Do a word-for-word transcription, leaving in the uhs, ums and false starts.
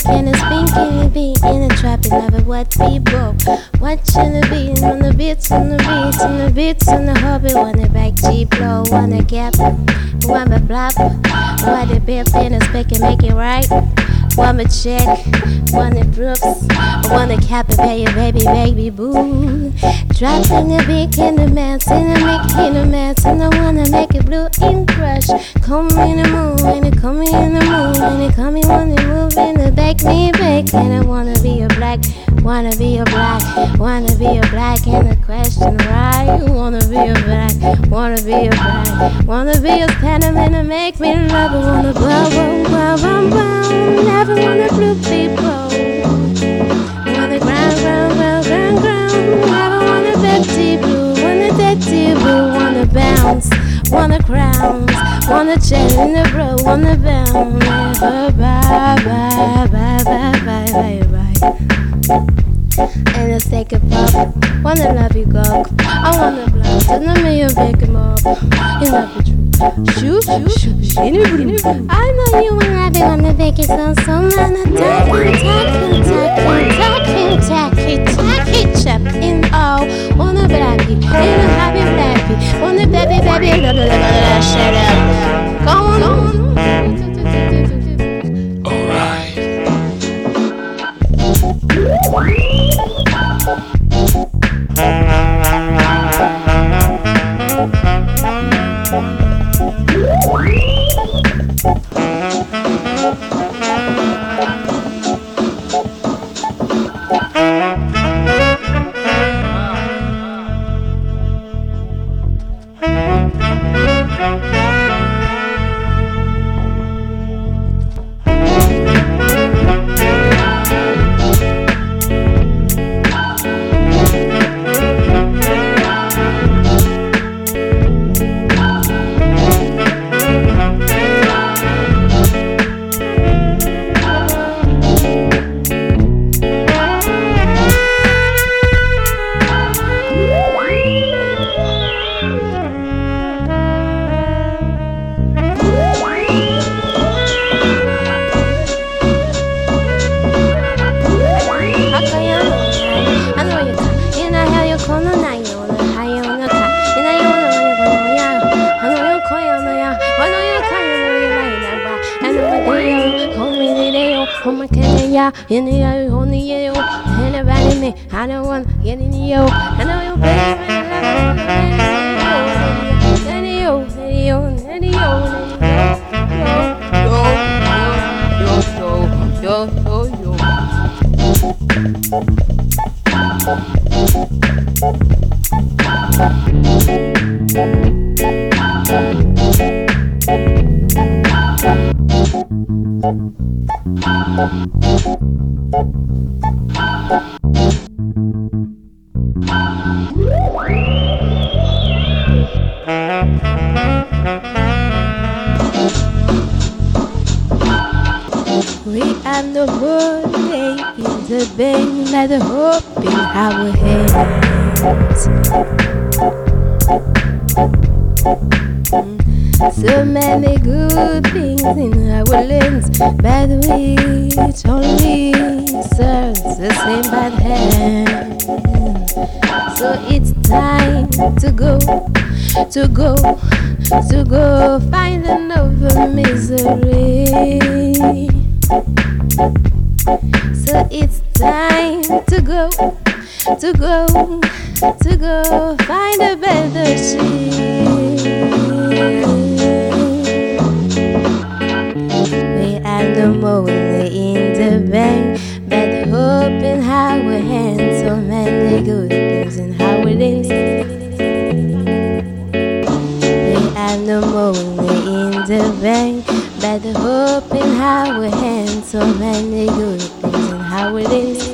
Can it spin, can it be in a trap? You never what people watching the beat on the beats, on the beats, on the beats, on the hobby. Wanna back cheap blow, wanna gap, wanna blop, wanna bip in a speck and make it right. Wanna check, wanna Brooks, wanna cap and pay your baby, baby boo. Dropping the beat in the mats, and I make it in the mats, and I wanna make it blue ink brush. Come in the moon, and it come in the moon, and it come in when it move in the back, me back. And I wanna be a black, wanna be a black, wanna be a black, and the question right. Wanna be a black, wanna be a black, wanna be a sentiment to make me love. I wanna blow, blow, blow, blow, blow. Never wanna blue people. Wanna ground, ground, ground, ground, ground. Never wanna dirty blue, wanna dirty blue. Wanna bounce, wanna crowns, wanna chat in the bro, wanna bounce. Never bye, bye, bye, bye, bye, bye, bye. And let's take a pop. Wanna love you, go. I wanna blow. Tell me you're big and up. You love the truth. Shoot, shoot, shoot, I know you wanna be on the biggest on some man. Talking, talking, talking, talking, talking, talking, chap in all. Wanna be happy, in a happy, happy. Wanna baby, baby, blah, blah, blah, blah, shut up. Go on, go on. In the eye, only you, and about me. I don't want to get in you. I know you, baby. And you, and you, and you, yo, yo, yo, yo, yo, yo. We are no more in the band, let the hope in our hands. So many good things in our lands, but which only serves the same bad hand. So it's time to go, to go, to go find another misery. So it's time to go, to go, to go find a better shit. We are no more in the bank, but the hope in our hands. So many good things in our lives. We are no more in the bank, but the hope in our hands. So many good things in our lives.